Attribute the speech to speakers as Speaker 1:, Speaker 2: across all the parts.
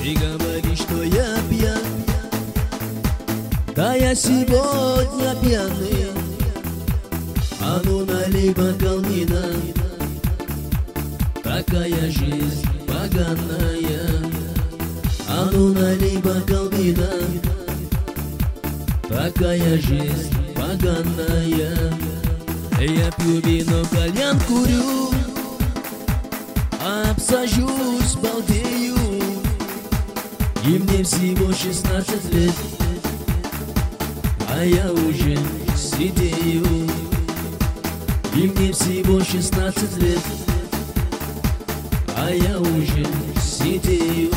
Speaker 1: Ты говоришь, что я пьян, да я сегодня пьяный. А ну налей бокал вина, такая жизнь поганая. А ну налей бокал вина, такая жизнь поганая. Я пью вино, кальян курю, обсажусь, балдею. И мне всего 16 лет, а я уже сидею. И мне всего 16 лет, а я уже сидею.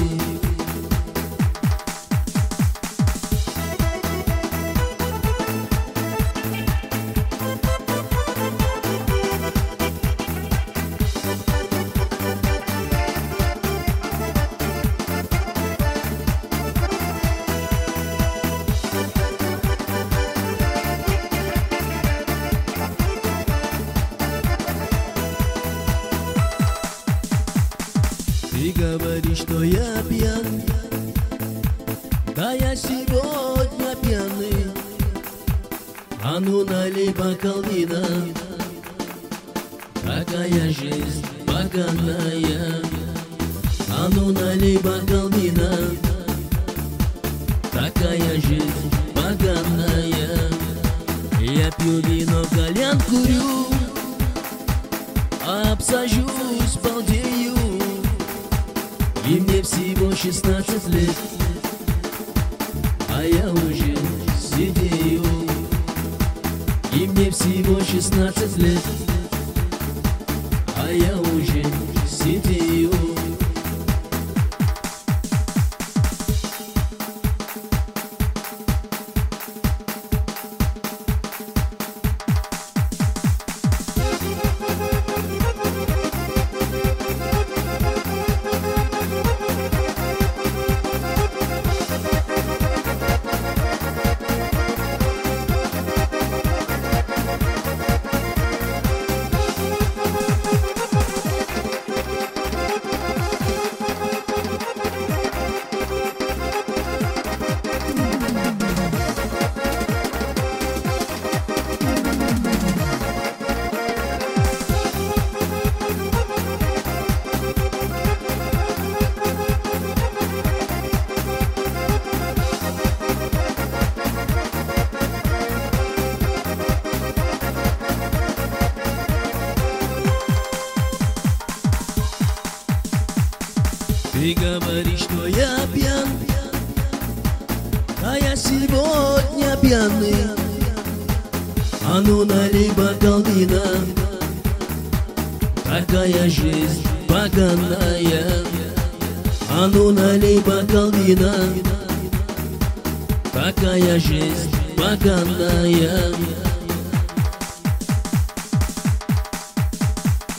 Speaker 1: Ты говоришь, что я пьян, да я сегодня пьяный. А ну налей бокал вина, такая жизнь поганая. А ну налей бокал вина, такая жизнь поганая. Я пью вино, кальян курю, обсажусь, балдею. И мне всего 16 лет, а я уже сидею. И мне всего 16 лет, а я уже сидею. Ты говоришь, что я пьян, а я сегодня пьяный. А ну налей бокал вина, такая жизнь поганая. А ну налей бокал вина, такая жизнь поганая.